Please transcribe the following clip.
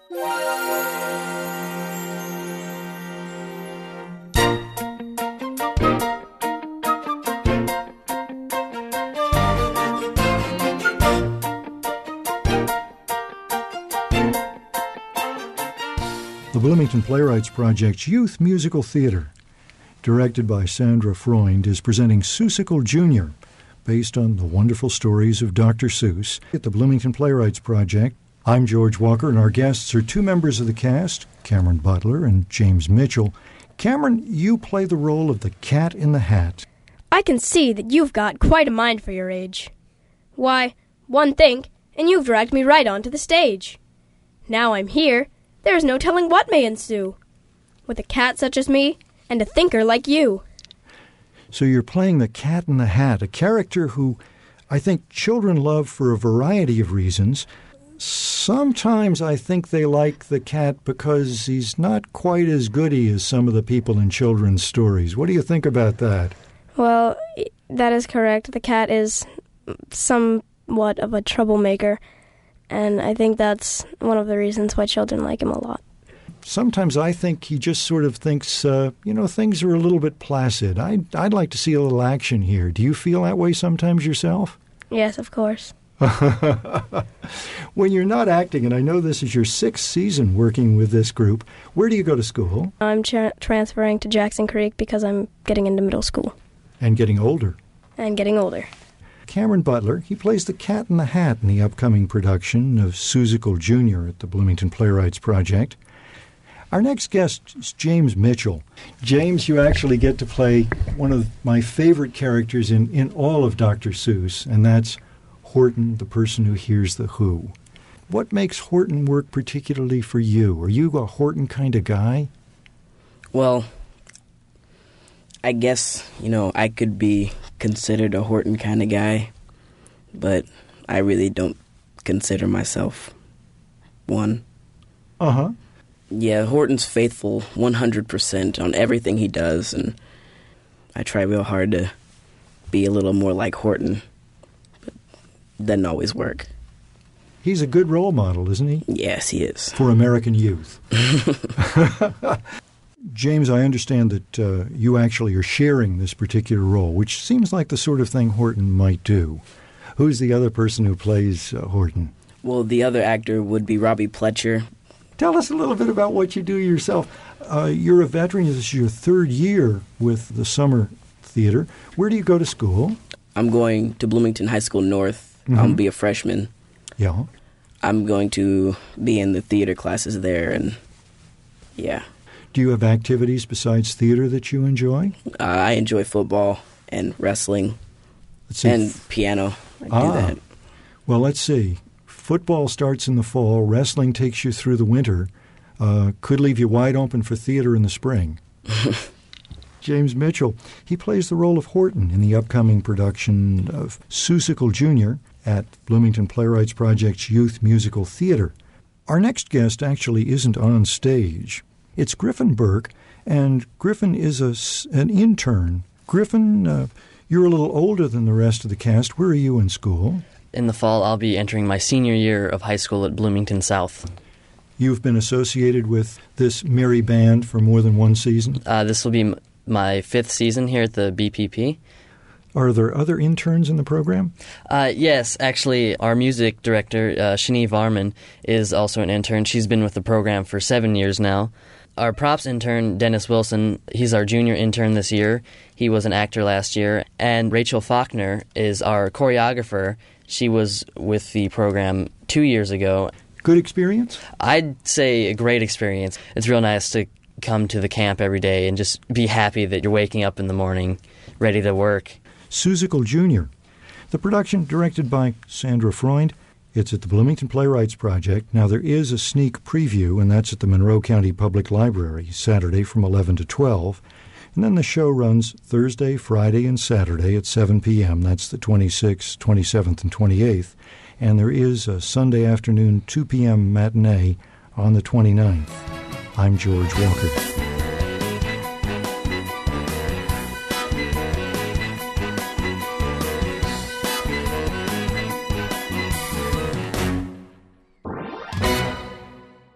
The Bloomington Playwrights Project's Youth Musical Theater, directed by Sandra Freund, is presenting Seussical Jr., based on the wonderful stories of Dr. Seuss at the Bloomington Playwrights Project. I'm George Walker, and our guests are two members of the cast, Cameron Butler and James Mitchell. Cameron, you play the role of the Cat in the Hat. I can see that you've got quite a mind for your age. Why, one think, and you've dragged me right onto the stage. Now I'm here, there's no telling what may ensue, with a cat such as me and a thinker like you. So you're playing the Cat in the Hat, a character who I think children love for a variety of reasons. Sometimes I think they like the cat because he's not quite as goody as some of the people in children's stories. What do you think about that? Well, that is correct. The cat is somewhat of a troublemaker, and I think that's one of the reasons why children like him a lot. Sometimes I think he just sort of thinks, things are a little bit placid. I'd like to see a little action here. Do you feel that way sometimes yourself? Yes, of course. When you're not acting, and I know this is your 6th season working with this group, where do you go to school? I'm transferring to Jackson Creek because I'm getting into middle school. And getting older. And getting older. Cameron Butler, he plays the Cat in the Hat in the upcoming production of Seussical Jr. at the Bloomington Playwrights Project. Our next guest is James Mitchell. James, you actually get to play one of my favorite characters in all of Dr. Seuss, and that's Horton, the person who hears the Who. What makes Horton work particularly for you? Are you a Horton kind of guy? Well, I guess, I could be considered a Horton kind of guy, but I really don't consider myself one. Uh-huh. Yeah, Horton's faithful 100% on everything he does, and I try real hard to be a little more like Horton, but it doesn't always work. He's a good role model, isn't he? Yes, he is. For American youth. James, I understand that you actually are sharing this particular role, which seems like the sort of thing Horton might do. Who's the other person who plays Horton? Well, the other actor would be Robbie Pletcher. Tell us a little bit about what you do yourself. You're a veteran. This is your 3rd year with the summer theater. Where do you go to school? I'm going to Bloomington High School North. Mm-hmm. I'll be a freshman. Yeah. I'm going to be in the theater classes there, and yeah. Do you have activities besides theater that you enjoy? I enjoy football and wrestling and piano. I do that. Well, let's see. Football starts in the fall. Wrestling takes you through the winter. Could leave you wide open for theater in the spring. James Mitchell, he plays the role of Horton in the upcoming production of Seussical Jr. at Bloomington Playwrights Project's Youth Musical Theater. Our next guest actually isn't on stage. It's Griffin Burke, and Griffin is an intern. Griffin, you're a little older than the rest of the cast. Where are you in school? In the fall, I'll be entering my senior year of high school at Bloomington South. You've been associated with this merry band for more than one season? This will be my 5th season here at the BPP. Are there other interns in the program? Yes, actually, our music director, Shani Varman, is also an intern. She's been with the program for 7 years now. Our props intern, Dennis Wilson, he's our junior intern this year. He was an actor last year. And Rachel Faulkner is our choreographer. She was with the program 2 years ago. Good experience? I'd say a great experience. It's real nice to come to the camp every day and just be happy that you're waking up in the morning ready to work. Seussical Jr. The production directed by Sandra Freund. It's at the Bloomington Playwrights Project. Now, there is a sneak preview, and that's at the Monroe County Public Library, Saturday from 11 to 12. And then the show runs Thursday, Friday, and Saturday at 7 p.m. That's the 26th, 27th, and 28th. And there is a Sunday afternoon 2 p.m. matinee on the 29th. I'm George Walker.